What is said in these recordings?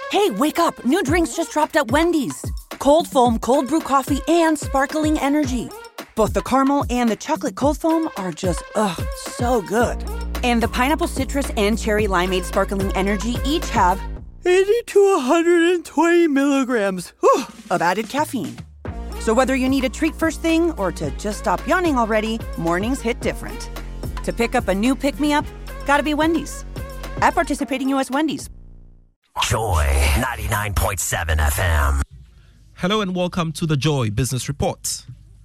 Hey, wake up. New drinks just dropped at Wendy's. Cold foam, cold brew coffee, and sparkling energy. Both the caramel and the chocolate cold foam are just, so good. And the pineapple citrus and cherry limeade sparkling energy each have 80 to 120 milligrams of added caffeine. So whether you need a treat first thing or to just stop yawning already, mornings hit different. To pick up a new pick-me-up, gotta be Wendy's. At participating U.S. Wendy's. Joy 99.7 FM. Hello and welcome to the Joy Business Report.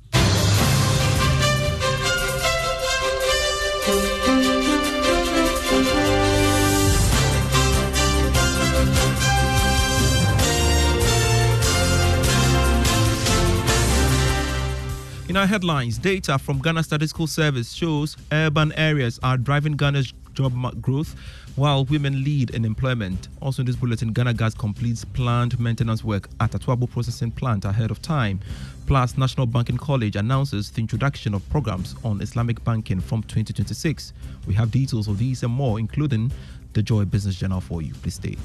In our headlines, data from Ghana Statistical Service shows urban areas are driving Ghana's job growth while women lead in employment. Also in this bulletin, Ghana Gas completes planned maintenance work at Atuabo processing plant ahead of time. Plus, National Banking College announces the introduction of programs on Islamic banking from 2026. We have details of these and more, including the Joy Business Journal for you. Please stay.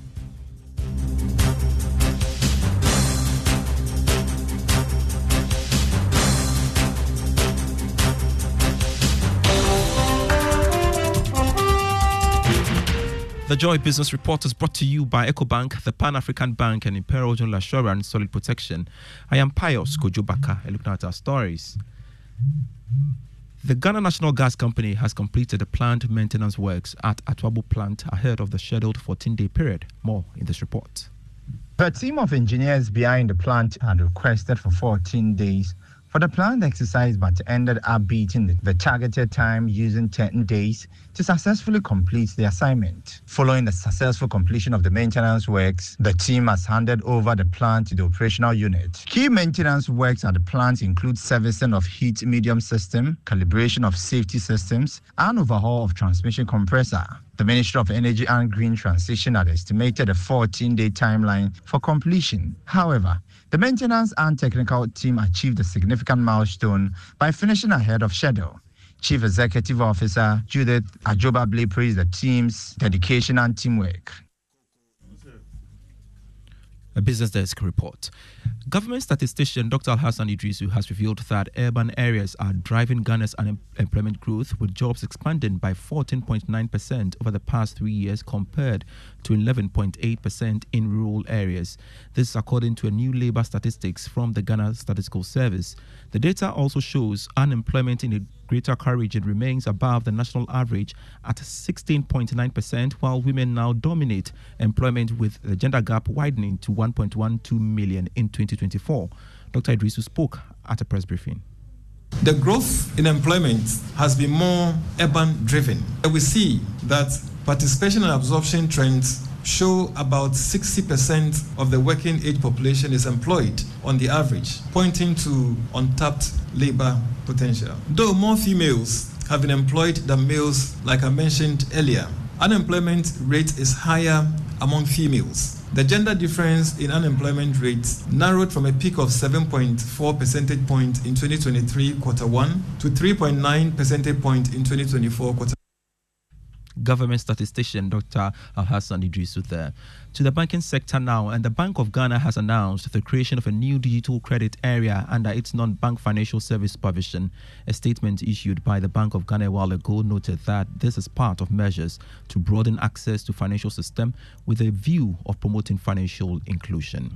The Joy Business Report is brought to you by EcoBank, the Pan-African Bank, and Imperial General Assurance Solid Protection. I am Pius Kojobaka, and looking at our stories. The Ghana National Gas Company has completed the planned maintenance works at Atuabo plant ahead of the scheduled 14-day period. More in this report. The team of engineers behind the plant had requested for 14 days for the planned exercise, but ended up beating the targeted time using 10 days to successfully complete the assignment. Following the successful completion of the maintenance works, the team has handed over the plant to the operational unit. Key maintenance works at the plant include servicing of heat medium system, calibration of safety systems, and overhaul of transmission compressor. The Ministry of Energy and Green Transition had estimated a 14-day timeline for completion. However, the maintenance and technical team achieved a significant milestone by finishing ahead of schedule. Chief Executive Officer Judith Ajoba-Blay praised the team's dedication and teamwork. A Business Desk report. Government statistician Dr. Alhassan Idrisu has revealed that urban areas are driving Ghana's unemployment growth, with jobs expanding by 14.9% over the past 3 years compared to 11.8% in rural areas. This is according to a new labor statistics from the Ghana Statistical Service. The data also shows unemployment in the Greater Accra region remains above the national average at 16.9%, while women now dominate employment, with the gender gap widening to 1.12 million in 2024. Dr. Idrisu spoke at a press briefing. The growth in employment has been more urban-driven. We see that participation and absorption trends show about 60% of the working age population is employed on the average, pointing to untapped labor potential. Though more females have been employed than males, like I mentioned earlier, unemployment rate is higher among females. The gender difference in unemployment rates narrowed from a peak of 7.4 percentage points in 2023 quarter 1 to 3.9 percentage points in 2024 quarter. Government statistician Dr. Alhassan Idrisu there. To the banking sector now, and the Bank of Ghana has announced the creation of a new digital credit area under its non-bank financial service supervision. A statement issued by the Bank of Ghana a while ago noted that this is part of measures to broaden access to financial system with a view of promoting financial inclusion.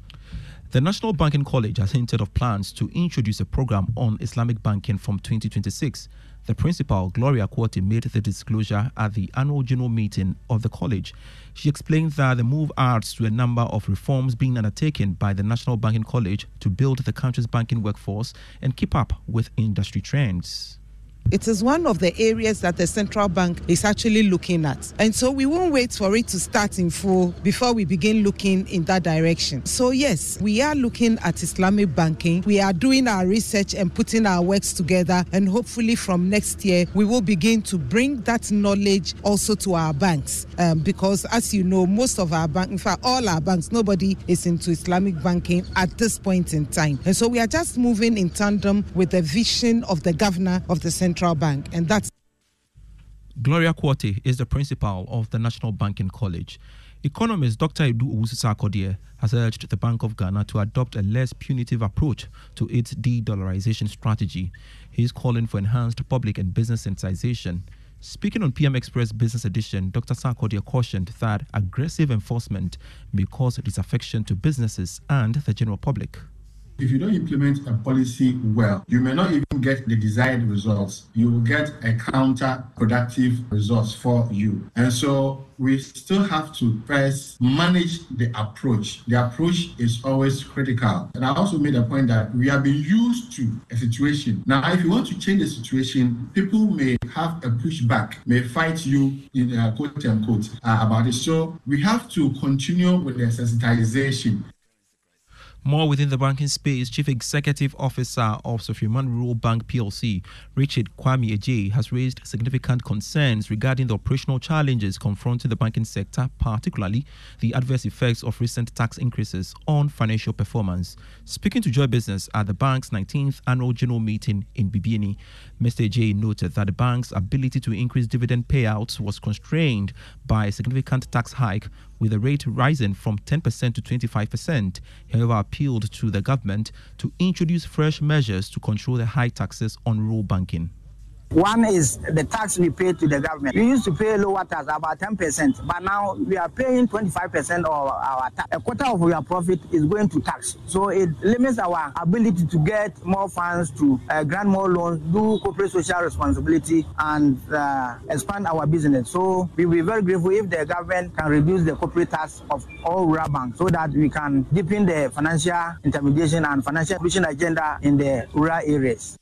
The National Banking College has hinted of plans to introduce a program on Islamic banking from 2026. The principal, Gloria Quarti, made the disclosure at the annual general meeting of the college. She explained that the move adds to a number of reforms being undertaken by the National Banking College to build the country's banking workforce and keep up with industry trends. It is one of the areas that the central bank is actually looking at. And so we won't wait for it to start in full before we begin looking in that direction. So yes, we are looking at Islamic banking. We are doing our research and putting our works together. And hopefully from next year, we will begin to bring that knowledge also to our banks. Because as you know, most of our banks, in fact, all our banks, nobody is into Islamic banking at this point in time. And so we are just moving in tandem with the vision of the governor of the central bank, and that's Gloria Quarti is the principal of the National Banking College. Economist Dr. Edu Owusu-Sarkodie has urged the Bank of Ghana to adopt a less punitive approach to its de-dollarization strategy. He is calling for enhanced public and business sensitization. Speaking on PM Express Business Edition, Dr. Sarkodie cautioned that aggressive enforcement may cause disaffection to businesses and the general public. If you don't implement a policy well, you may not even get the desired results. You will get a counterproductive results for you. And so we still have to first manage the approach. The approach is always critical. And I also made a point that we have been used to a situation. Now, if you want to change the situation, people may have a pushback, may fight you in quote unquote about it. So we have to continue with the sensitization. More within the banking space, Chief Executive Officer of Sofieman Rural Bank PLC, Richard Kwame Ejay, has raised significant concerns regarding the operational challenges confronting the banking sector, particularly the adverse effects of recent tax increases on financial performance. Speaking to Joy Business at the bank's 19th annual general meeting in Bibiani, Mr. Ejay noted that the bank's ability to increase dividend payouts was constrained by a significant tax hike, with the rate rising from 10% to 25%. However, appealed to the government to introduce fresh measures to control the high taxes on rural banking. One is the tax we pay to the government. We used to pay lower tax, about 10%, but now we are paying 25% of our tax. A quarter of our profit is going to tax. So it limits our ability to get more funds to grant more loans, do corporate social responsibility, and expand our business. So we will be very grateful if the government can reduce the corporate tax of all rural banks so that we can deepen the financial intermediation and financial inclusion agenda in the rural areas.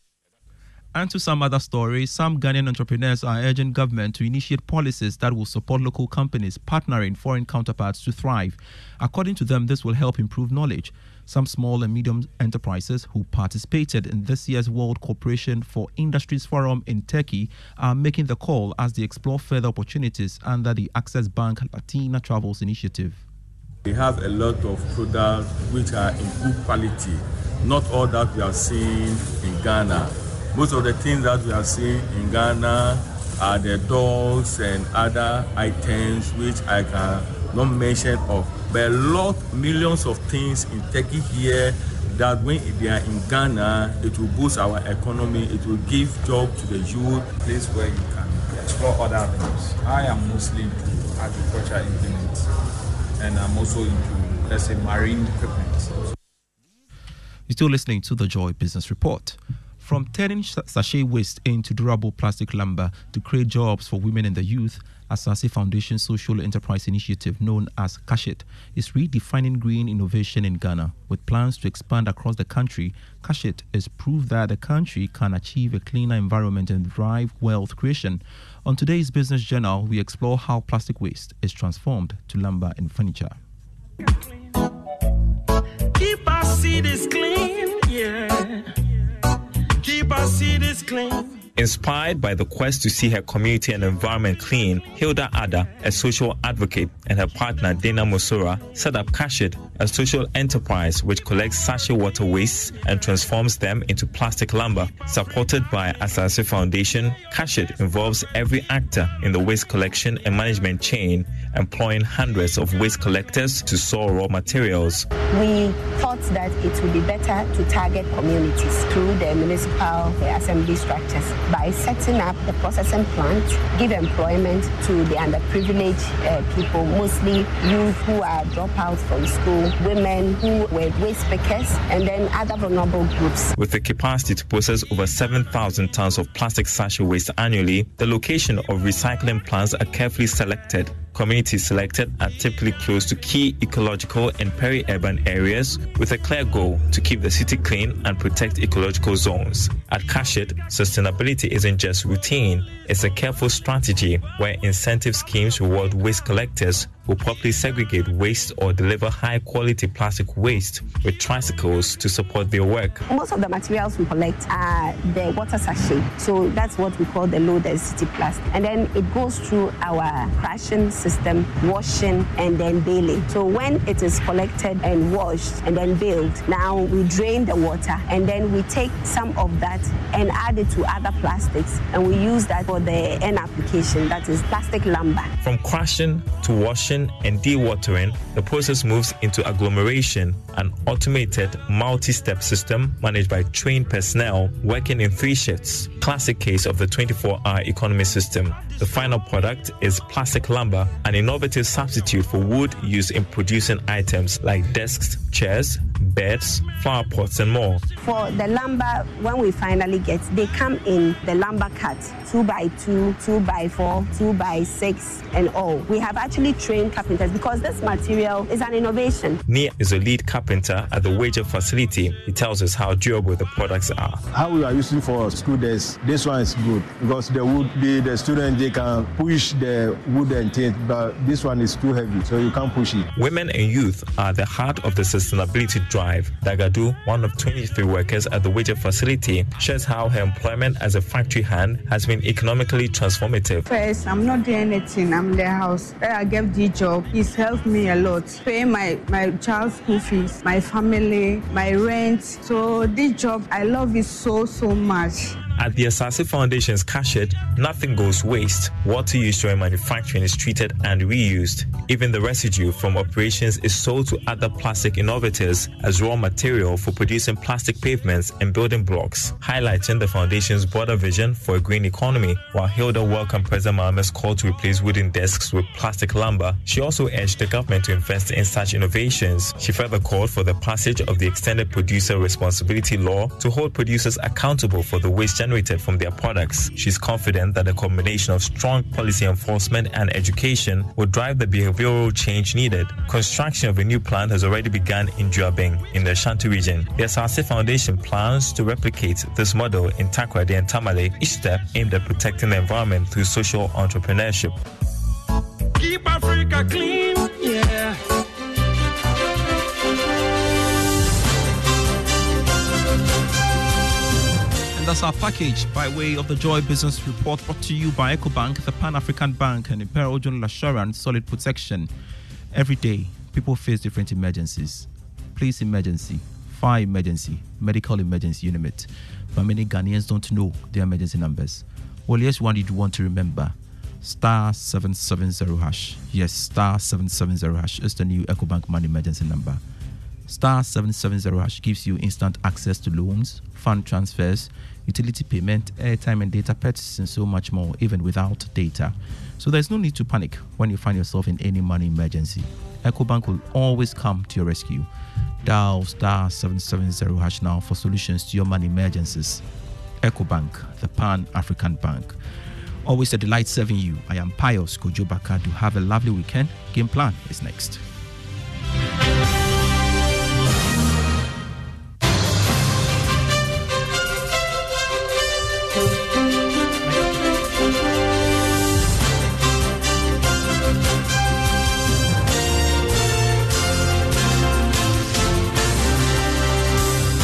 And to some other stories, some Ghanaian entrepreneurs are urging government to initiate policies that will support local companies partnering foreign counterparts to thrive. According to them, this will help improve knowledge. Some small and medium enterprises who participated in this year's World Cooperation for Industries Forum in Turkey are making the call as they explore further opportunities under the Access Bank Latina Travels Initiative. We have a lot of products which are in good quality, not all that we are seeing in Ghana. Most of the things that we are seeing in Ghana are the dolls and other items which I cannot mention of. But millions of things in Turkey here that when they are in Ghana, it will boost our economy, it will give job to the youth. Place where you can explore other avenues. I am mostly into agriculture implements, and I'm also into, let's say, marine equipment. You're still listening to the Joy Business Report. From turning sachet waste into durable plastic lumber to create jobs for women and the youth, Asase Foundation Social Enterprise Initiative, known as CASHIT, is redefining green innovation in Ghana. With plans to expand across the country, CASHIT is proof that the country can achieve a cleaner environment and drive wealth creation. On today's Business Journal, we explore how plastic waste is transformed to lumber and furniture. Keep our cities clean, yeah. Keep our cities clean. Inspired by the quest to see her community and environment clean, Hilda Ada, a social advocate, and her partner Dana Mosora set up CASHIT, a social enterprise which collects sachet water wastes and transforms them into plastic lumber. Supported by Asase Foundation, CASHIT involves every actor in the waste collection and management chain, employing hundreds of waste collectors to store raw materials. We thought that it would be better to target communities through the municipal assembly structures by setting up the processing plant, give employment to the underprivileged people, mostly youth who are dropouts from school, women who were waste pickers, and then other vulnerable groups. With the capacity to process over 7,000 tons of plastic sachet waste annually, the location of recycling plants are carefully selected. Communities selected are typically close to key ecological and peri-urban areas with a clear goal to keep the city clean and protect ecological zones. At CASHIT, sustainability isn't just routine, it's a careful strategy where incentive schemes reward waste collectors who properly segregate waste or deliver high-quality plastic waste with tricycles to support their work. Most of the materials we collect are the water sachet, so that's what we call the low-density plastic. And then it goes through our crushing system, washing, and then baling. So when it is collected and washed and then baled, now we drain the water, and then we take some of that and add it to other plastics, and we use that for the end application, that is plastic lumber. From crushing to washing washing and dewatering, the process moves into agglomeration, an automated multi-step system managed by trained personnel working in 3 shifts. Classic case of the 24-hour economy system. The final product is plastic lumber, an innovative substitute for wood used in producing items like desks, chairs, beds, flower pots, and more. For the lumber, when we finally get, they come in the lumber cut, 2x2, 2x4, 2x6, and all. We have actually trained carpenters because this material is an innovation. Nia is a lead carpenter at the Wager facility. He tells us how durable the products are. How we are using for school desks, this one is good because the student, they can push the wood and things, but this one is too heavy, so you can't push it. Women and youth are the heart of the sustainability drive. Dagadu, one of 23 workers at the Wager facility, shares how her employment as a factory hand has been economically transformative. First, I'm not doing anything. I'm in the house. I get the job. It's helped me a lot. Paying my child's school fees, my family, my rent. So this job, I love it so much. At the Asase Foundation's Kashet, nothing goes waste. Water used during manufacturing is treated and reused. Even the residue from operations is sold to other plastic innovators as raw material for producing plastic pavements and building blocks, highlighting the foundation's broader vision for a green economy. While Hilda welcomed President Mahama's call to replace wooden desks with plastic lumber, she also urged the government to invest in such innovations. She further called for the passage of the Extended Producer Responsibility Law to hold producers accountable for the waste generated from their products. She's confident that a combination of strong policy enforcement and education will drive the behavioral change needed. Construction of a new plant has already begun in Juabeng, in the Ashanti region. The Asase Foundation plans to replicate this model in Takoradi and Tamale, each step aimed at protecting the environment through social entrepreneurship. Keep Africa clean, yeah. And that's our package by way of the Joy Business Report, brought to you by EcoBank, the Pan-African Bank, and Imperial General Assurance, solid protection. Every day, people face different emergencies. Police emergency, fire emergency, medical emergency, you name it. But many Ghanaians don't know their emergency numbers. Well, here's one you'd want to remember. Star 770 hash. Yes, star 770 hash is the new EcoBank money emergency number. Star 770 hash gives you instant access to loans, fund transfers, utility payment, airtime and data purchases, and so much more, even without data. So there's no need to panic when you find yourself in any money emergency. EcoBank will always come to your rescue. Dial star 770 hash now for solutions to your money emergencies. EcoBank, the Pan-African Bank. Always a delight serving you. I am Pius Kojobaka. To have a lovely weekend. Game Plan is next.